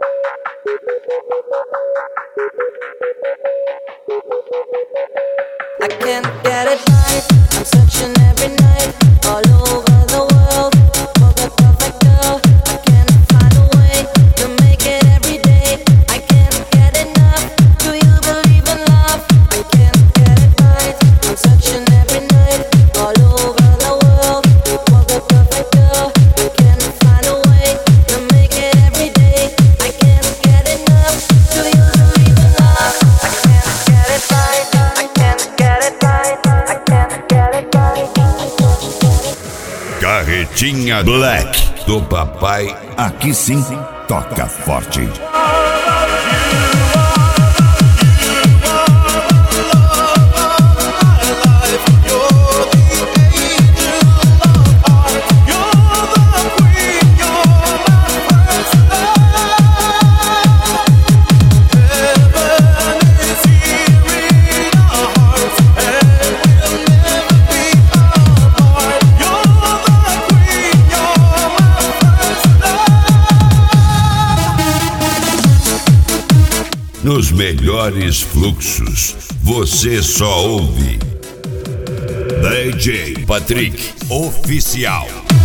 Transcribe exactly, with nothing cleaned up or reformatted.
I can't get it right. I'm searching every night, all over the world, for the perfect girl. I can't find a way to make it every day. I can't get enough. Do you believe in love? I can't get it right. I'm searching every night, all over the world, for the perfect girl. I can't find a way to make it every day. I can't get enough. Do you believe in love? I can't get it right. I can't get it right. I can't get it right. Carretinha Black do papai. Aqui sim, toca forte. Nos melhores fluxos, você só ouve D J Patrick Oficial.